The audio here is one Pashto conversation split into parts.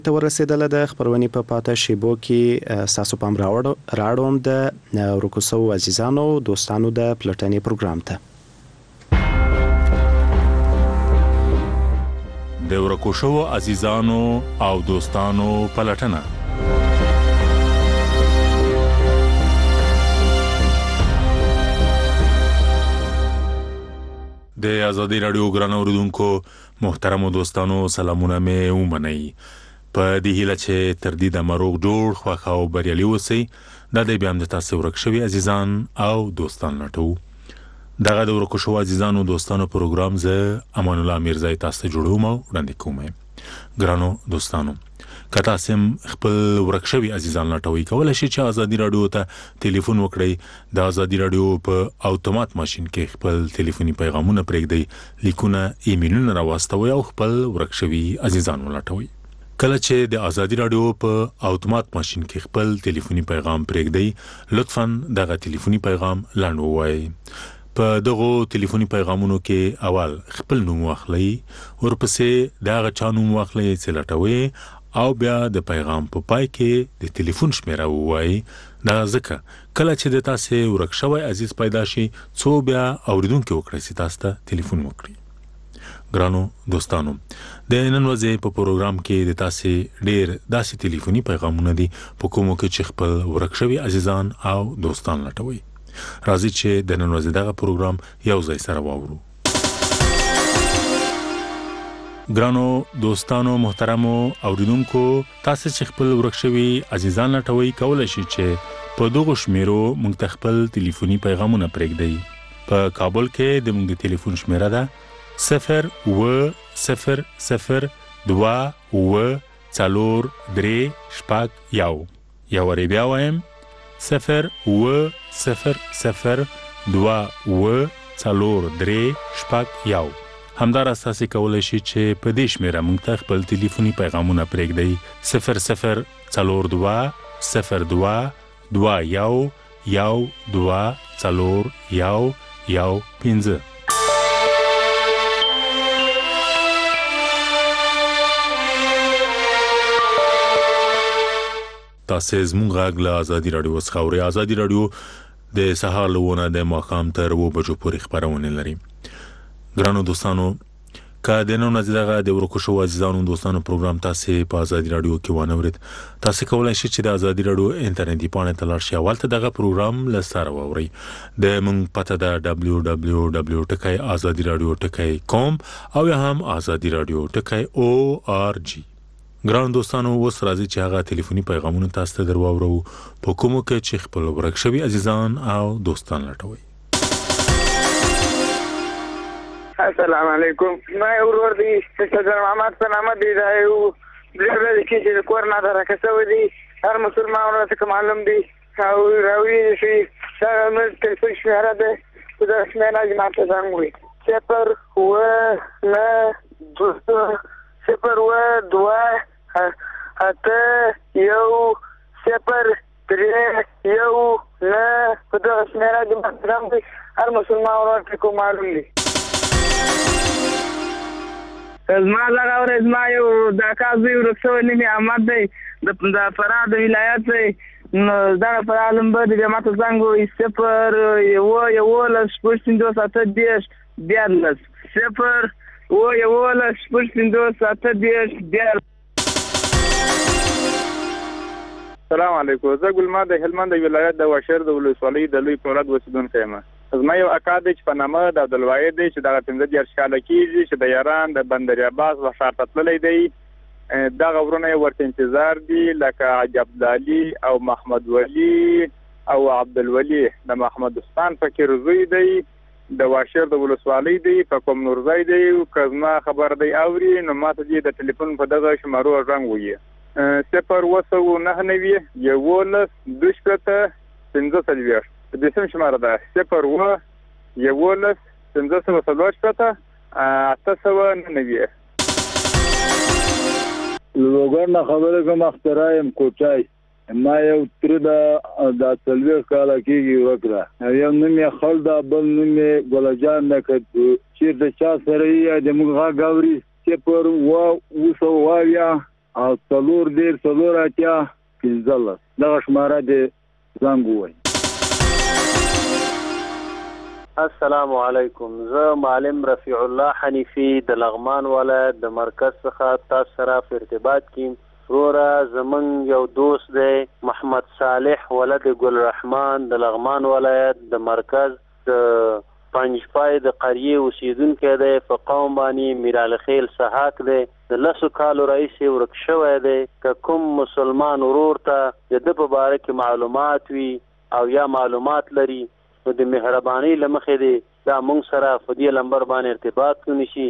ته ورسېدله د خبرونې په پاته شیبو کې ستاسو پام راوړم د ورکو شوو عزیزانو دوستانو د پلټنې پروګرام ته. د ورکو شوو عزیزانو او دوستانو پلټنه. د آزادی رادیو ګران اوریدونکو محترم دوستانو سلامونه مې ومنئ. په دې هیله چې تر دې د مروغ جوړ خوښ او بریالي اوسئ. دا د بیا هم د تاسو ورک شوي عزیزان او دوستان لټو. دغه د ورکو شوو عزیزانو دوستانو پروګرام زه امان الله میرزای تاسو ته جوړوم او وړاندې کوم. ګرانو دوستانو که تاسو خپل ورک شوي عزیزان لټوي کولای شئ چې آزادی رادیو ته ټلیفون وکړئ. د آزادی رادیو په اتومات ماشين کې خپل ټلیفوني پیغامونه پرېږدئ، لیکونه ایمیلونه راواستوئ او خپل ورک شوي عزیزان ولټوئ. کله چې د آزادی رادیو په اتومات ماشين کې خپل ټلیفوني پیغام پرېږدئ، لطفاً دغه ټلیفوني پیغام لاندې ووایئ. په دغه ټلیفوني پیغامونو کې اول خپل نوم واخلئ، ورپسې دغه چا نوم واخلئ چې لټوئ او بیا د پیغام په پای کې د ټلیفون شمیره ووایئ. دا ځکه کله چې د تاسو ورک شوی عزیز پیدا شي څو بیا اوریدونکو وکړي چې تاسو ته ټلیفون وکړي. ګرانو دوستانو د نن ورځې په پروګرام کې د تاسو ډېر داسې ټلیفوني پیغامونه دي په کومو کې چې خپل ورک شوی عزیزان او دوستان لټوي. راځي چې د نن ورځې دغه پروګرام یو ځای سره واورو. ګرانو دوستانو محترمو اوریدونکو تاسو چې خپل ورک شوی عزیزان لټوي کولای شئ چې په دغه شمیرو موږ ته خپل ټلیفوني پیغامونه پرېږدئ. په کابل کې د موږ د ټلیفون شمیره ده 0-0-0-2-4-3-1. یو وری بیا وایم 0-0-0-2-4-3-1. همدارس تاسو کولای شئ چې په دې شمیره موږ ته خپل ټلیفوني پیغامونه پرېږدئ 0-0-02-2-1-2-4-1-1-5. تاسو زموږ غږ له آزادی رادیو څخه اورئ. آزادی رادیو د سهار لونه د ماښام تر 2 بجو پورې خبرونه لري. ګرانو دوستانو که د نن ورځې دغه د ورکو شوو عزیزانو دوستانو پروګرام تاسو په آزادی رادیو کې وانورید، تاسو کولای شئ چې د آزادی رادیو انټرنیټي پاڼې ته لاړ شئ او هلته دغه پروګرام له سره واورئ. د موږ پته ده www.azadiradio.com او یا هم azadiradio.org. ګرانو دوستانو اوس راځي چې هغه ټلیفوني پیغامونه تاسو ته درواورو په کومو کې چې خپل ورک شوي عزیزان او دوستان لټوي. السلام علیکم. ما ورور دی چې محمد په نامه دی دا یو بلګ کې چې کور نه راکښو دی هر مسلمان ورته معلوم دی او راوي شي څنګه ټلیفون شمیره ده دا شمیره ماته څنګه 0-0-2-4-3-1 دا شمیره د مطلب دی هر مسلمان ورته معلوم دی. زما لږه ورځ ما یو د کازوی ورکشوی نوم یې احمد دی د فراه د ولایت دی. نو دغه فراه نمبر دی بیا ماته زنګ ووایي 0-11-6-5-7-10. السلام علیکم. زه ګلما د هلمند ولایت د واشر د ولسوالۍ د لوی پوراد اوسیدونکی یم. زما یو اکا دی چې په نامه د عبدالواحد دی چې دغه 15 کاله کېږي چې د یاران د بندر عباس و ښار ته تللی دی. دغه ورونه یې ورته انتظار دي لکه عبدالعلي او محمد ولی او عبدالولي د محمد استان فقیر زوی دی د واشر د ولسوالۍ دی په کوم نورځای دی. که زما خبر دی اوري نو ماته دې د ټلیفون په دغه شمارو رنګ ووایي 0-9-12-15 د سم شماره ده 0-11-15 لوګر نه خبره کوم اخترایم کوټای ما یو تر د تلوي کاله کېږي وکړه یو نوم یې خالد بل نوم یې ګلجان نه کړ چې د چا سره یې د موږ غاوري چې پر و وسو وایا او 4-0-4-15 دغه شماره دې زنګ ووایي. السلام علیکم. زه معلم رفیع الله حنیفی د لغمان ولایت د مرکز څخه تاسو سره په ارتباط کې. وروره زمونږ یو دوست دی محمد صالح ولد ګل رحمان د لغمان ولایت د مرکز د پنجپای د قریه اوسیدونکی دی. په قوم باندې میرالخیل سحاق دی. د 10 کالو راهیسې ورک شوی دی. که کوم مسلمان ورور ته د ده په باره کې معلومات وي او یا معلومات لري نو د مهربانۍ له مخې دی دا موږ سره په دې نمبر باندې ارتباط ونیسي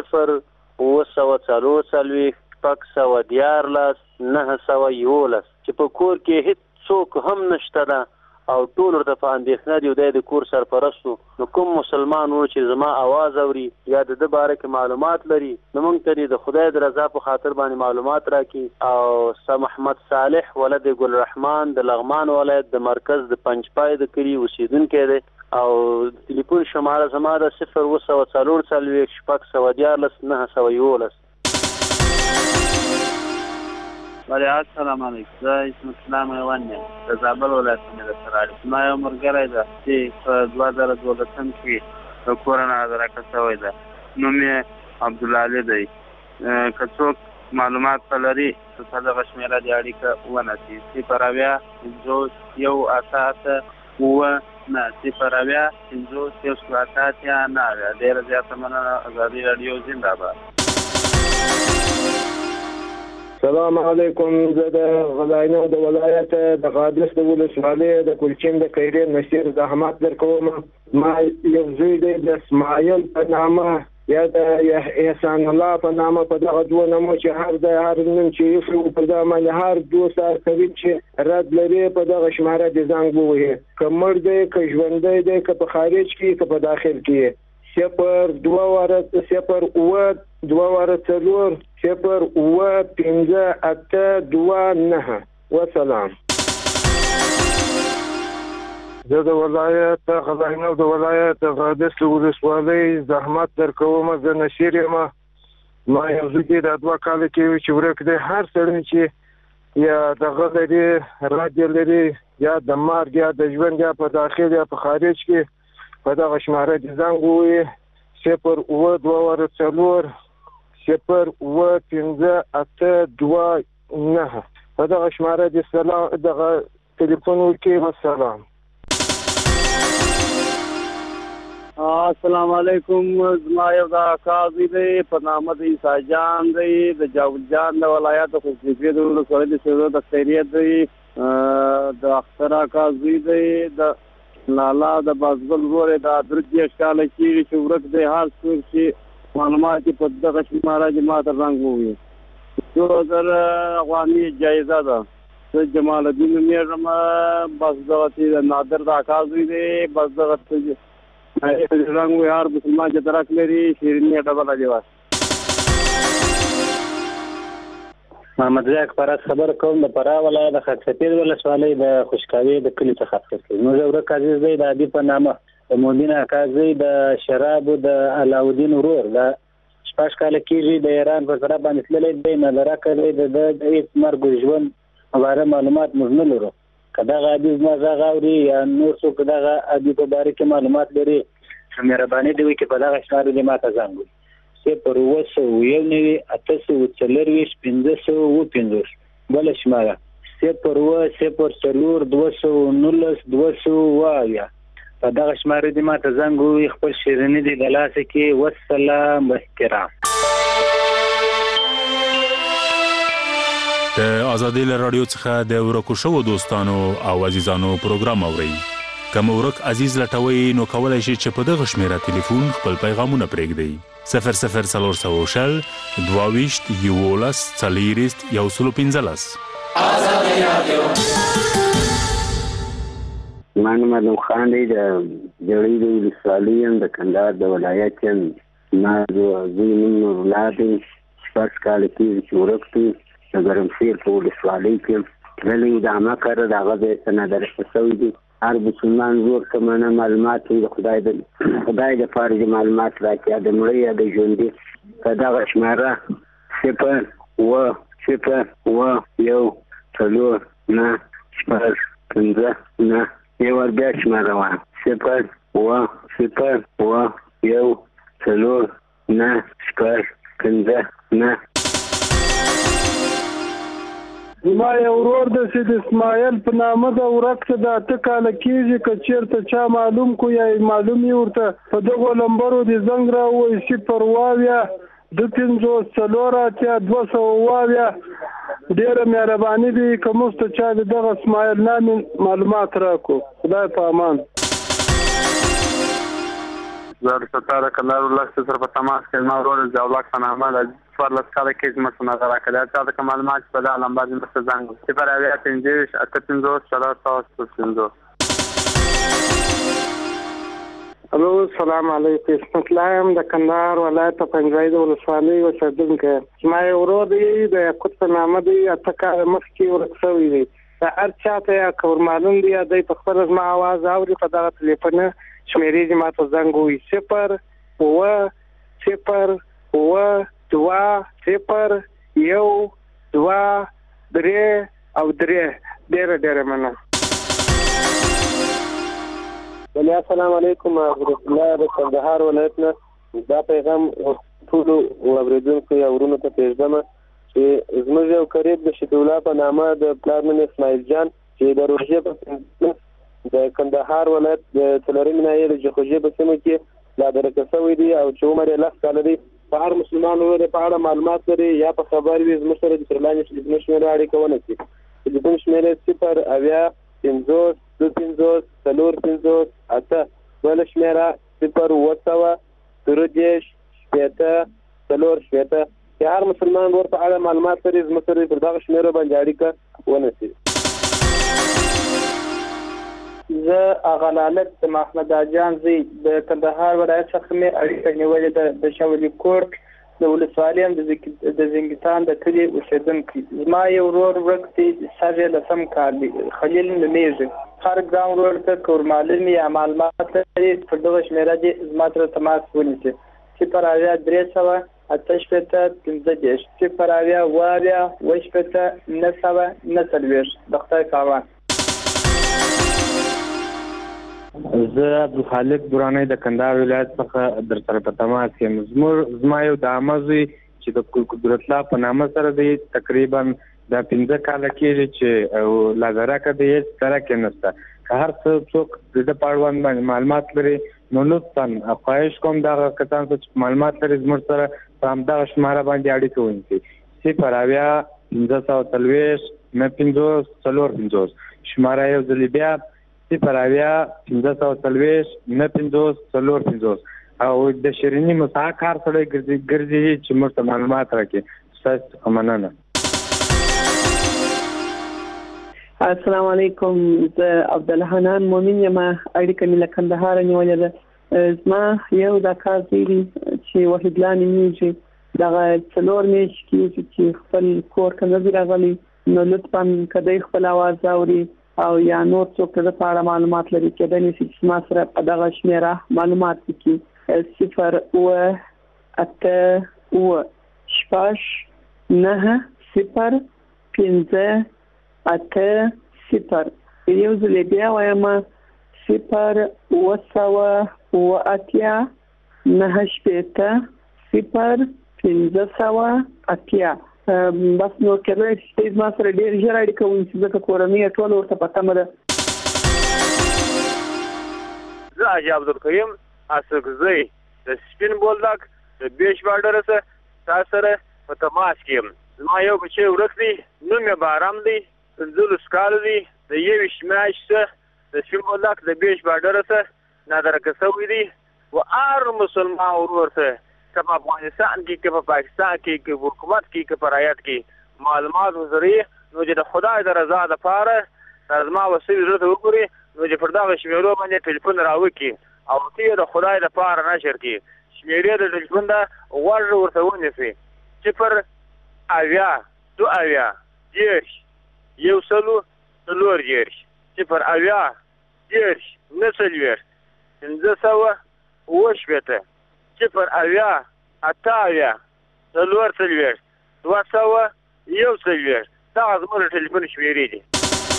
0-914-911 چې په کور کې هیڅ څوک هم نشته ده او ټول ورته په اندېښنه دي د کور سرپرست نو کوم مسلمان ورور چې زما आवाज اوري یا د ده باره کې معلومات لري نو موږ ته د خدای د رضا په خاطر باندې معلومات راکړي. او محمد صالح ولد ګل رحمان د لغمان ولایت د مرکز د پنجپای د کلي اوسیدونکی دی او ټلیفون شماره زما د 0-914-911. السلام علیکم. زه اسم اسلام ایوان یم د زابل ولایت نه د سراج. ما یو ملګری ده چې په 2012 کې د کورونا درکه شوی ده. نوم یې عبدالعلي دی. که څوک معلومات لري په دغه شمېره دې اړیکه ونیسي 0-50-50-9 ډېره زیاته مننه. ازادي راډیو زنده‌باد. السلام علیکم. زه د غزنی د ولایت د قادس د ولسوالۍ د کلچین د خیرې نصیر زحمت درکوم. ما یو زوی دی د اسماعیل په نامه یا د احسان الله په نامه په دغه دوه نامو چې هر ځای هر نوم چې ایښی په دغه باندې هر دوست هر قریب چې رد لري په دغه شماره دې زنګ ووهي. که مړ دی که ژوندی دی که په خارج کې که په داخل کې 0-2-4-0-5-8-2-9. وسلام. زه د ولایت غزنی د ولایت قادس د ولسوالۍ زحمت درکوم. زه نشیر یم. ما یو زوی دی د 2 کاله کې چې ورک دی. هر سړی چې یا دغه لري رادیو لري یا د مرګ یا د ژوند یا په داخل یا په خارج کې په دغه شماره دې زنګ ووهي 0-2-4-0-5-8-2-9 په دغه شماره دې دغه تلیفون وکړي. والسلام. السلام علیکم. زما یو دا قاضي دی په نامه د عیسی جان دی د جاول جان د ولایت خوشبختی د ولسوالۍ د شهرو د خیریت دی د اخترا قاضي دی د لالا د بازګل ورور د 30 کال کېږي چې ورک دی. هر څوک چې معلومات په دغه شماره کې ماته رنګ ووي 2000 افغاني جایزه ده. زه جمال الدین میرم. بس دغه چې نادر د قاضي دی بس دغه رنګ وي هر مسلمان چې درک لري شیرینی ډبل دی. واس محمد زیاک پراس خبر کوم د فراه ولایت د خاکسپیر ولسوالۍ د خوشکاوي د کلي څخه خبر. نو زه ورک عزیز دی د ادي په نامه د مؤمن قاضي د شراب د علاودین ورور د 6 کال کېږي د ایران په سره باندې تللی دی. نه درکړی د هیڅ مرګ ژوند مباره معلومات موږ نه لرو. که دغه ادي زما غږ اوري یا نور څوک دغه ادي په باره کې معلومات لري مهرباني دی وکړي په دغه شماره دې ماته زنګ وکړي 0-9-19-550 بله شماره 0-4-219-200 په دغه شماره دې ماته زنګ ووهي. خپل شیریني دې د لاسه کې. والسلام احترام. د ازادي رادیو څخه د ورکو شوو دوستانو او عزیزانو پروګرام اورئ. کوم ورک عزیز لټوي نو کولای شي چې په دغه شمیره ټلیفون خپل پیغامونه پرېږدئ 0-0-4-11-11-115. ازادي رادیو. من مدام خان دی د جړې د ولسوالۍ د کندهار د ولایت یم. ما زوی نوم نورالله دی 6 کال کېږي چې ورک دی. د ګرمسیر په ولسوالۍ کې تللی د عامه کار د هغه ځای ته نادرسته شوی دی. هر مسلمان ورور ته منه معلومات وي د خدای دپاره چې معلومات راکړي یا د مړه یا د ژوندي په دغه شماره 0-4-4-0-5-8-2-9 صفر اوه یو څلور نه شپږ پنځه نه یو ور بیا شمېره وه صفر اوه صفر اوه یو څلور نه شپږ پنځه نه. زما یو ورور د سید اسماعیل په نامه د ورک څه د 8 کاله کېږي که چېرته چا معلوم کو یا معلوم یې ورته په دغو لمبرو د زنګ راووایي 0 واویا 250 4 اتیا 200 واویا. ډېره مهرباني دي که موږ ته چا د دغه اسماعیل نامې معلومات راکړو. خدای په امان. زه د ستاره کندهار ولایت سره په تماس کې ما ورور ضیاءالله په نامه د 14 کاله کې زما څه نظر راکړی دا د معلومات په دغه لمبر باندې څه زنګ 0 الو السلام علیکم. اسمت الله یم د کندهار ولایت پنجوایي د ولسوالۍ اوسېدونکی. زما یو ورور دی د یاقوت په نامه دی 8 کاله مخکې ورک شوی دی. د هر چا ته یا که ورمعلوم دی یا دی په خپله زما اواز اوري په دغه تلیفون شمېرې دې ما ته زنګ ووایي 0 اوه 0 اوه 2 0 1 2 3 او 3. ډېره مننه. السلام علیکم. عبد الله د کندهار ولایت نه دا پیغام ټولو اوریدونکو یا ورونو ته پېژنم چې زموږ یو قریب د شهید الله په نامه د پلار نوم اسماعیل جان چې د روژې په د کندهار ولایت د څلورمې ناحیې د جخوجې په سیمه کې لا درکه شوی دی او چې عمر یې 10 کاله دی. په هر مسلمان ورور په اړه معلومات لري یا په خبر وي زموږ سره د ترلاندې ټلیفون شمېره اړیکه ونیسي. ټلیفون شمېره 0 اویا 50 250 450 8 بل شمېره 0 اوه سوه 3 شپېته 4 شپېته. چې هر مسلمان ورور په اړه معلومات لري زموږ سره پر دغه شمېره باندې اړیکه ونیسي. زه اغا لالک د محمد اجان زوی د کندهار ولایت څخه مې اړیکه نیولې ده. د شولي کوټ د ولسوالۍ د زنګستان د کلي اوسېدونکی. زما یو ورور ورک دی سر یې 10 کال دی خلیل نومیږي. هر ګرام ورور ته که ورمعلوم یا معلومات لري پر دغه شمېره دې زما سره تماس ونیسي 0 اویا 300 8 شپېته 15 0 اویا اوه اویا 7 شپېته 900 940. د خدای په امان. زه عبدالخالق درانی د کندهار ولایت څخه در سره په تماس یم. زما یو د عمه زوی چې د قدرت الله په نامه سره دی تقریبا د 15 کاله کېږي چې لازرکه دی هېڅ درک یې نشته. که هر څوک د ده په اړوند باندې معلومات لري نو لطفا خواهش کوم دغه کسان چې معلومات لري زموږ سره په همدغه شماره باندې اړیکه ونیسي 0 اویا 540 950 450. شماره یو ځلې بیا 0 اویا 540 950 450. او د شیریني مساحه کار سره ګرځي چې موږ ته معلومات راکړي. ستاسو مننه. السلام علیکم. زه عبدالحنان مومن یم. اړیکه مې له کندهار نیولې ده. زما یو د کار دی چې وحیدالله نومیږي. دغه 4 میاشتې کېږي چې خپل کور ته نه دی راغلی. نو لطفا که دی خپل اواز اوري او یا نور څوک د په اړه معلومات لري کېدای نشي چې ما سره په دغه شمېره معلومات وکړي 0 اوه 8 اوه 6 9 0 5 8 0. یو ځل بیا وایم 0 اوه سوه اوه اتیا 9 شپېته 0 500 اتیا. بس نو کېدای شي ما سره ډېر ژر اړیکه ونیسي ځکه کورنۍ یې ټوله ورته په تمه ده. زه حاجي عبدالکریم اسکزی د سپین بولدک د بیش بارډر سره تاسو سره په تماس کې یم. زما یو بچی ورک دی نوم یې بارام دی 15 کاله دی د 21 میاشتې د سپین بولدک د بیش بارډر سره نادرکه شوی دی. و هر مسلمان ورور سره که په افغانستان کې که په پاکستان کې که په حکومت کې که په رعیت کې معلومات وزري نو چې د خدای د رضا دپاره زما وسیلې زړه ته وګوري نو چې پر دغه شمېرو باندې ټلیفون راوکړي او ته یې د خدای دپاره نشر کړي. شمېرې د ټلیفون د غوږ ورته ونیسي 0 اویا 2 اویا 10 100 4 0 اویا 10 940 500 اوه شپېته 0 اویا 8 اویا 4 200 دا زموږ ټلیفون شمیرې دي.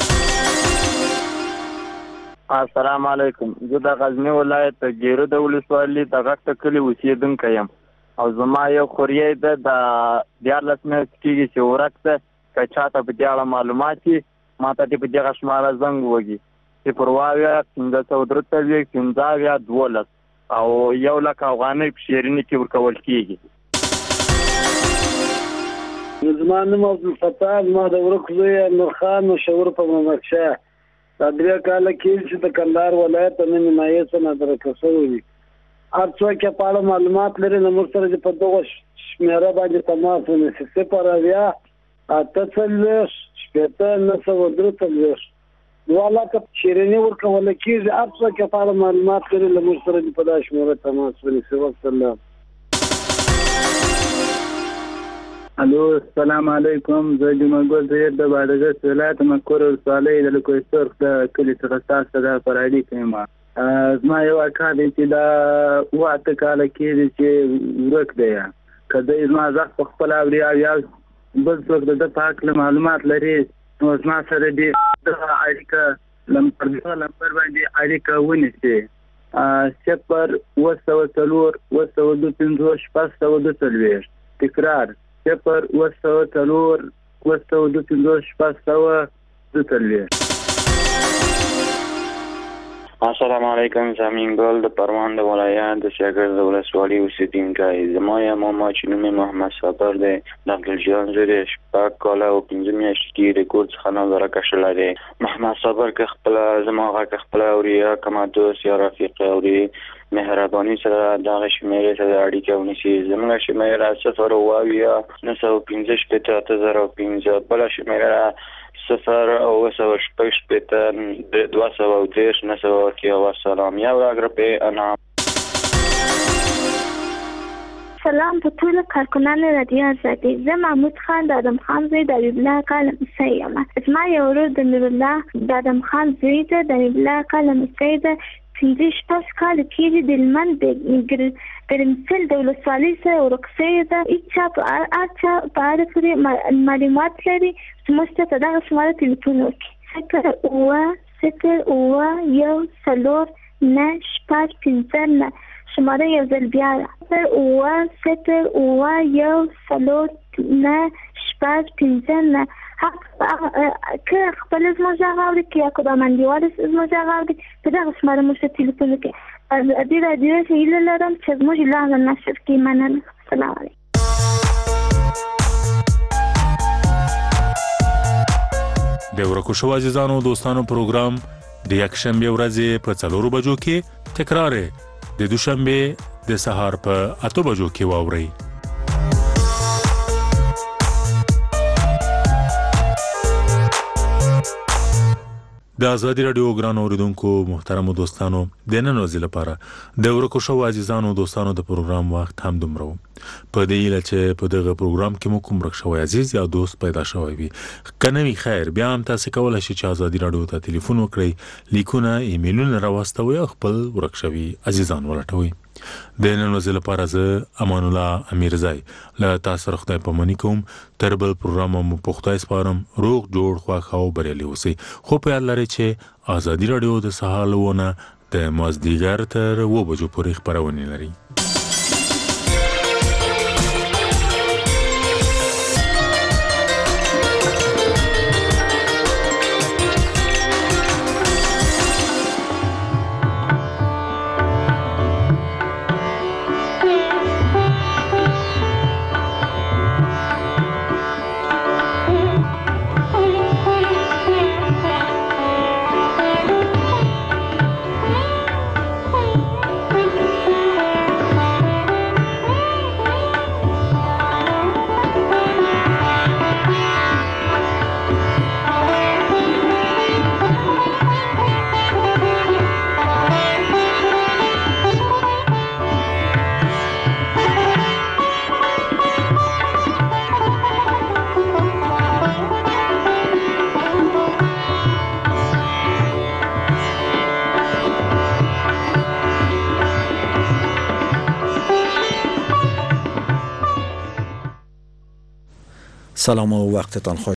السلام علیکم. زه د غزنی ولایت ګیرو د ولسوالۍ د غټ کلي اوسیدونکی یم او زما یو خوريی ده د 14 میاشتې کېږي چې ورک ده. که چاته په دې اړه معلومات وي ما ته دې په دغه شماره زنګ ووهي 01543 او 1,00,000 افغانۍ په شیریني کې ورکول کېږي. زما نوم عبدالفتاح، زما د ورک زوی نورخان مشهور په محمد شاه. دا 3 کاله کېږي چې د کندهار ولایت د نن نیمایي څخه درکړل شوی وي. هر څوک چې په اړه معلومات لري نو موږ سره په دغه شمیره باندې تماس ونیسي. 080 2,00,000 شیریني ورکول کېږي. هر څوک چې په اړه معلومات لري نو موږ سره په دغه شمیره تماس ونیسي. والسلام. الو السلام علیکم. زه جمعه ګل زید د بادغیس ولایت مکور ولسوالۍ د لکوی سرخ د کلي څخه تاسو ته پر اړیکه یم. زما یو اکا دی چې دا 8 کاله کېږي چې ورک دی. که دی زما زخ په خپل اوري او یا بل څوک د ده په هکله معلومات لري نو زما سره دې دغه اړیکه لمبر باندې اړیکه ونیسي. 0 تکرار 0 السلام علیکم. زمین ګل د پروان د ولایت د شاګرد د ولسوالۍ اوسیدونکی. زما یو ماما چې نوم یې محمد صابر دی د عبدالجان زوی دی. 6 کاله او 5 میاشتې کې د کور څخه نظره کشلی دی. محمد صابر که خپله زما غږ خپله اوري یا کومه دوست یا رفیق اوري مهرباني سره دغه شمیرې سره اړیکه ونیسي. زموږ شمیره 0 بله شمیره 0 سلام یا راګرپې انا. سلام په ټول کارکونانو رادیو آزادي. زه محمود خان د ادم خان زوی د حبیب الله اکا لمسی یم. زما یو ورور د نور الله د ادم خان زوی ده د حبیب الله اکا لمسی ده. 5 کاله کېږي د هلمند ګرمسل د ولسوالۍ سره ورک شوې ده. هېڅ چا په اړه پورې معلومات لري زموږ ته په دغه شماره تلیفون وکړي. 0 شماره یو ځل بیا 0 که خپل زموږ غږ اوري که یا کدامندیوال زموږ غږ اوري په دغه شماره موږ ته تلیفون وکړي. دې رادیو ته هیله لرم چې زموږ اعلان نشر کړي. مننه. السلام علیکم. د ورکو شو عزیزانو دوستانو پروګرام د یکشنبه ورځې په 4 بجو کې تکرار د دوشنبه د سهار په 8 بجو کې واوري. د آزادی رادیو ګران اوریدونکو محترم دوستانو د نن ورځې لپاره د ورکو شو عزیزانو دوستانو د پروګرام وخت هم دومره په دې اله چې په دغه پروګرام کې مو کوم رښتوي عزیز یا دوست پیدا شوی وي کنه خیر بیا هم تاسو کولای شئ چې آزادی رادیو ته ټلیفون وکړئ لیکونه ایمیلونه راوستوي او خپل ورکشوي عزیزان ولټوي. د نن ورځې لپاره زه امان الله امیرزای له تاسو سره خدای پامنی کوم. تر بل پروګرام مو پختای سپارم. روغ جوړ خواخ او بریالي اوسئ. خو په یاد لرئ چې آزادی رادیو د سهار لونه د مازدیګر تر 2 بجو پورې خبرونه لري. سلام و وقتتان خوش.